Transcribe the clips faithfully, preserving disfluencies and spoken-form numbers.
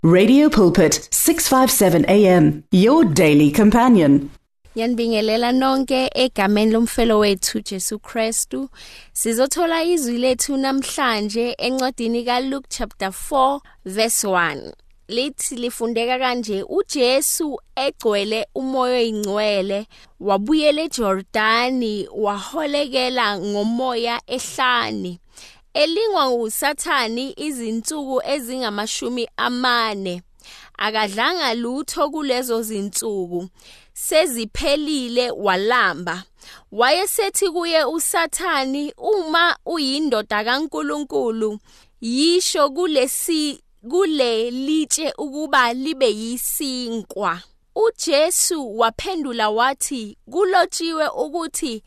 Radio Pulpit, six fifty-seven A M, your daily companion. Yanibingelela nonke egameni lomfelo wethu Jesu Kristu. Sizothola izwi lethu namhlanje encwadini kaLuke chapter four verse one. Lithi lifundeka kanje: uJesu egcwele umoya oyingcwele wabuyela eJordani waholekela ngomoya ehlane. Elingwa nguSathani izinsuku ezingamashumi amane. Akadlanga lutho kulezo zinsuku. Seziphelile walamba. Wayesethi kuye uSathani, uma uyindoda kaNkulunkulu, yisho kulesi kule litshe ukuba libe yisinkwa. uJesu waphendula wathi, kulotshiwe ukuthi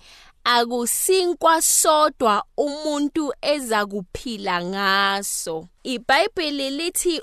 akusinkwa sodwa umuntu ezakuphila ngaso. IBhayibheli lithi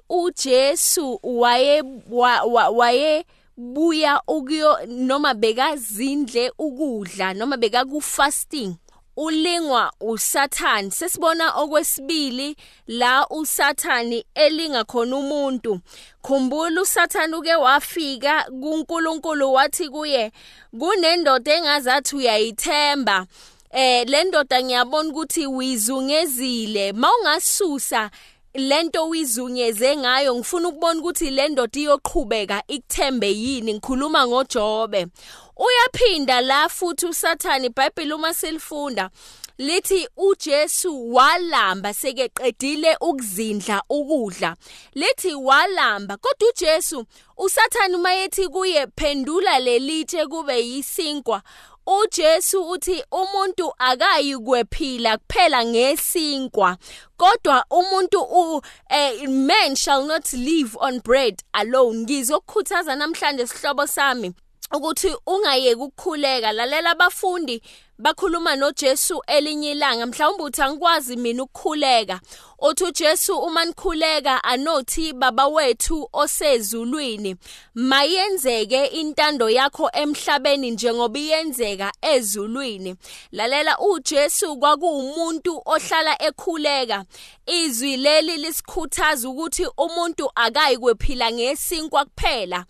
uJesu waye wa, wa, waye buya ukuyo noma bekazindle ukudla noma bekaku fasting. Ulingwa uSathani. Sesibona okwesibili la uSathani elinga khona umuntu. Khumbula uSathani uke wafika kuNkulunkulu wathi kuye, kunendoda engazathi uyayithemba. Eh le ndoda ngiyabona ukuthi uyizungezile. Mawungasusa lento uyizungeze ngayo, ngifuna ukubona ukuthi le ndoda iyoqhubeka ikuthembe yini. Ngikhuluma ngoJobe. Uyaphinda la futhi uSathani, iBhayibheli uma selifunda lithi uJesu walamba sekeqedile ukuzindla ukudla. Lithi walamba, kodwa uJesu uSathani mayethi kuye phendula lelitshe kube yisinkwa. uJesu uthi umuntu akayi kwephila kuphela ngesinkwa, kodwa umuntu u eh, man shall not live on bread alone. Ngizokukhuthaza namhlanje sihlobo sami ukuthi ungayeki ukukhuleka. Lalela abafundi bakhuluma noJesu elinye ilanga, mhlawumbe uthi angikwazi mina ukukhuleka. Othi uJesu uma nikhuleka anothi baba wethu osezulwini, mayenzeke intando yakho emhlabeni njengoba iyenzeka ezulwini. Lalela uJesu kwakuumuntu ohlala ekhuleka. Izwi leli lisikhuthaza ukuthi umuntu akayi kwephila ngesinkwa kuphela.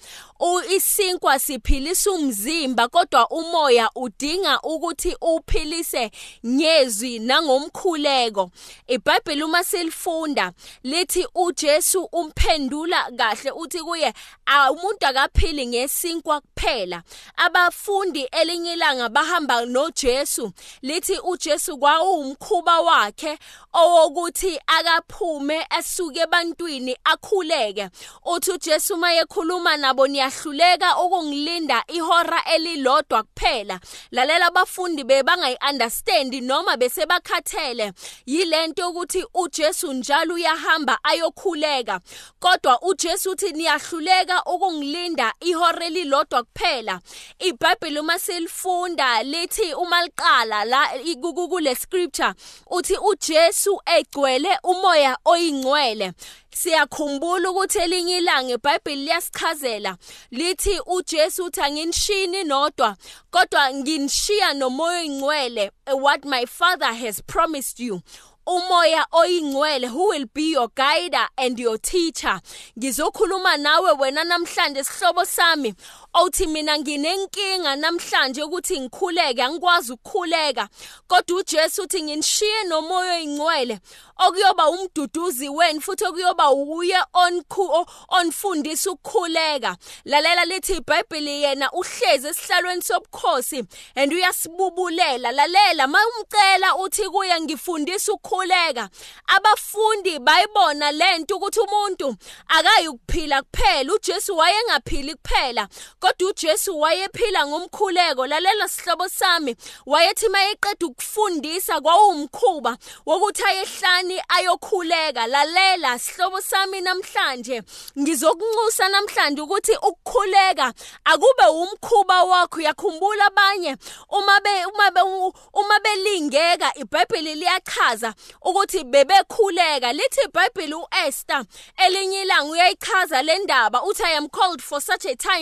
Isinkwa siphilisa umzimba, kodwa umoya udinga ukuthi uphilise ngezwi nangomkhuleko. IBhayibheli uma selifunda lithi uJesu umphendula kahle uthi kuye umuntu akaphili ngesinkwa kuphela. Abafundi elinye ilanga bahamba noJesu, lithi uJesu kwawumkhuba wakhe owokuthi akaphume asuke ebantwini akhuleke. Uthi uJesu mayekhuluma nabo, niyahluleka ukungilinda ihora elilodwa kuphela. Lalela abafundi bebangayi understand noma bese bakhathele yilento ukuthi uJesu njalo uyahamba ayokhuleka, kodwa uJesu uthi niyahluleka ukungilinda ihora elilodwa kuphela. IBhayibheli uma selifunda lithi uma liqala la kule scripture uthi uJesu egcwele umoya oyingcwele. Siyakhumbula ukuthi elinye ilanga iBhayibheli liyasichazela lithi uJesu uthi anginishini nodwa, kodwa nginishiya nomoya oyingcwele, what my Father has promised you. Umoya oyingcwele, who will be your guider and your teacher. Ngizokhuluma nawe wena namhlanje sihlobo sami othi mina nginenkinga namhlanje ukuthi ngikhuleke, angikwazi ukukhuleka, kodwa uJesu uthi nginishiye nomoya oyingcwele okuyoba umduduzi wenu futhi okuyoba uye onku onfundisa ukukhuleka. Lalela lithi iBhayibheli yena uhlezi esihlalweni sobukhosi and uyasibubulela. Lalela mayumcela uthi kuye ngifundisa ukukhuleka. Abafundi bayibona lento ukuthi umuntu akayi ukuphila kuphela. uJesu wayengaphili kuphela, kodwa uJesu wayephila ngomkhuleko. Lalela sihlobo sami, wayethi mayeqeda ukufundisa kwawumkhuba wokuthi ayehlani ayokhuleka. Lalela sihlobo sami namhlanje, ngizokunxusa namhlanje ukuthi ukukhuleka akube umkhuba wakho. Yakhumbula abanye uma be uma be uma belingeka, iBhayibheli liyachaza ukuthi bebekhuleka. Lithi iBhayibheli uEsther elinye ilanga uyayichaza le ndaba uthi I am called for such a time as this.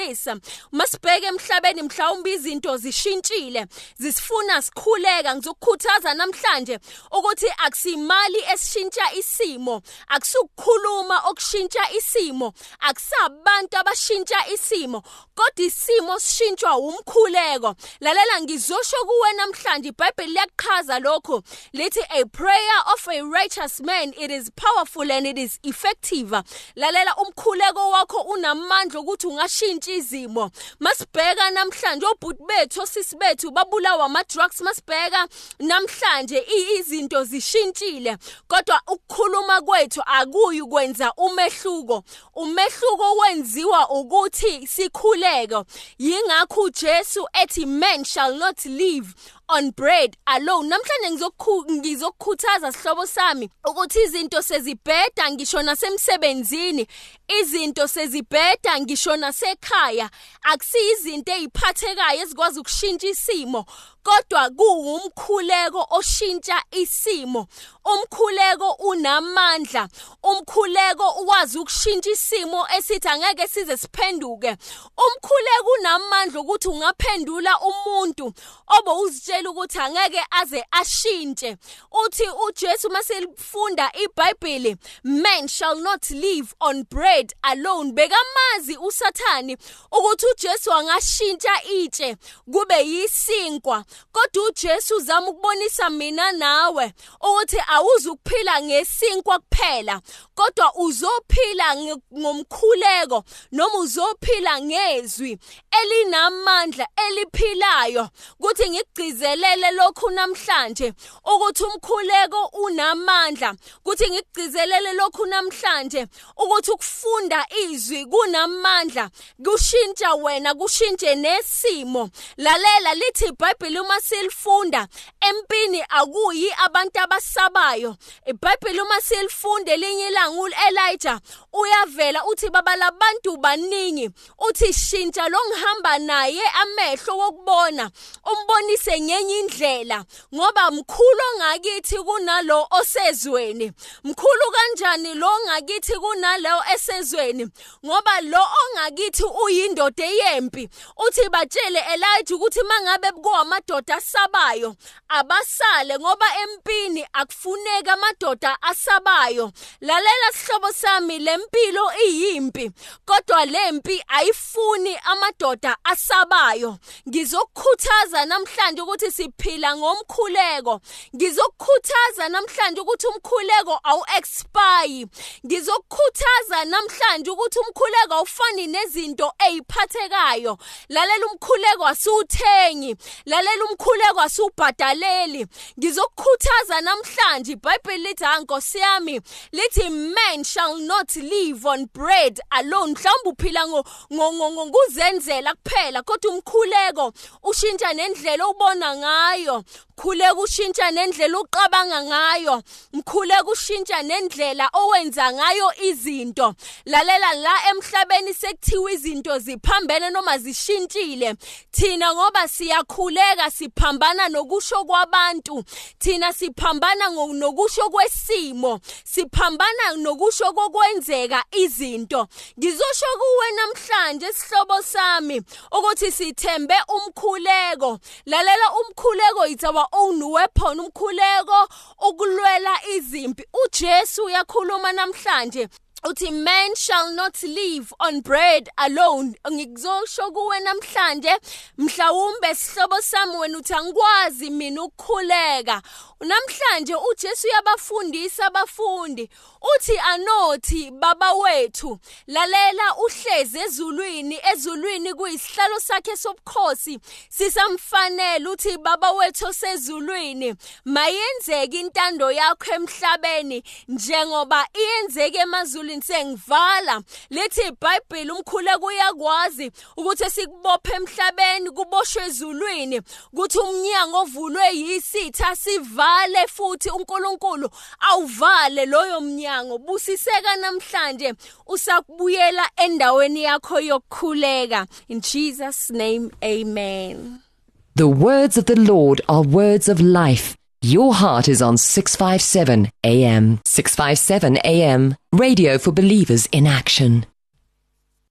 siyafisa masibheke emhlabeni mhlawumbe izinto zishintshile zisifuna sikhuleka ngizokukhuthaza namhlanje ukuthi akusimali esishintsha isimo akusukukhuluma okushintsha isimo akusabantu abashintsha isimo kodwa isimo sishintshwa umkhuleko lalela ngizosho kuwe namhlanje iBhayibheli liyachaza lokho lithi a prayer of a righteous man it is powerful and it is effective lalela umkhuleko wakho unamandla ukuthi ungashintsha izimo masibheka namhlanje obhuti bethu osisi bethu babulawa ama drugs masibheka namhlanje izinto zishintshile kodwa ukukhuluma kwethu akuyi kwenza umehluko umehluko wenziwa ukuthi sikhuleke yingakho uJesu ethi man shall not live on bread alone namhlanje ngizokukhuthaza sihlobo sami ukuthi izinto sezibheda ngisho nasemsebenzini izinto sezibheda ngisho nasekhaya akusiyizinto eziphathekayo ezikwazi ukushintsha isimo kodwa kuwumkhuleko oshintsha isimo umkhuleko unamandla umkhuleko ukwazi ukushintsha isimo esithi angeke size siphenduke umkhuleko unamandla ukuthi ungaphendula umuntu obo uzitshela ukuthi angeke aze ashintshe uthi uJesu maselifunda iBhayibheli man shall not live on bread alone bekamazi uSathani ukuthi uJesu angashintsha itshe kube yisinkwa kodwa uJesu uzama ukubonisa mina nawe ukuthi awuzukuphila ngesinkwa kuphela kodwa uzophila ngomkhuleko noma uzophila ngezwi elinamandla eliphilayo ukuthi ngigcizelele lokhu namhlanje ukuthi umkhuleko unamandla ukuthi ngigcizelele lokhu namhlanje ukuthi ukufunda izwi kunamandla kushintsha wena kushintshe nesimo lalela lithi iBhayibheli uma silifunda empini akuyi abantu abasabayo iBhayibheli uma silifunda elinye ilanga uElijah uyavela uthi baba labantu baningi uthi shintsha lo ngihamba naye amehlo wokubona umbonise ngenye indlela ngoba mkhulu ongakithi kunalo osezweni mkhulu kanjani lo ongakithi kunalo esezweni ngoba lo ongakithi uyindoda eyempi uthi batshele Elijah ukuthi mangabe kuwamadoda asabayo abasale ngoba empini akufuneka amadoda asabayo lalela sihlobo sami lempilo iyimpi kodwa lempi ayifuni amadoda asabayo ngizokukhuthaza namhlanje ukuthi siphila ngomkhuleko ngizokukhuthaza namhlanje ukuthi umkhuleko awu expire ngizokukhuthaza namhlanje ukuthi umkhuleko awufani nezinto eziphathekayo lalela umkhuleko asiwuthengi lalela umkhuleko asiubhadaleli ngizokukhuthaza namhlanje iBhayibheli lithi Nkosi yami lithi man shall not live on bread alone mhlawumbe uphila ngokuzenzela kuphela kodwa umkhuleko ushintsha nendlela ubona ngayo mkhuleko ushintsha nendlela uqabanga ngayo mkhuleko ushintsha nendlela owenza ngayo izinto lalela la emhlabeni sekuthiwa izinto ziphambene noma zishintshile thina ngoba siyakhuleka siphambana nokusho kwabantu thina siphambana nokusho kwesimo siphambana nokusho kokwenzeka izinto ngizosho kuwe namhlanje sihlobo sami ukuthi sithembe umkhuleko lalela umkhuleko it's our own weapon umkhuleko ukulwela izimpi uJesu uyakhuluma namhlanje uthi man shall not live on bread alone ngikuzosho kuwe namhlanje mhlawumbe sihlobo sami wena uthi angikwazi mina ukukhuleka namhlanje uJesu uyabafundisa abafundi uthi anothi baba wethu lalela uhleze ezulwini ezulwini kuyisihlalo sakhe sobukhosi sisamfanele uthi baba wethu osezulwini mayenzeke intando yakho emhlabeni njengoba iyenzeke emazulwini sengivala lethi iBhayibheli umkhuleko uyakwazi ukuthi sikubophe emhlabeni kuboshwe ezulwini ukuthi umnyango ovulwe yisitha sivale futhi uNkulunkulu awuvale loyo mnyango busiseka namhlanje usakubuyela endaweni yakho yokukhuleka in Jesus name amen. The words of the Lord are words of life. Your heart is on six fifty-seven A M. six fifty-seven A M, radio for believers in action.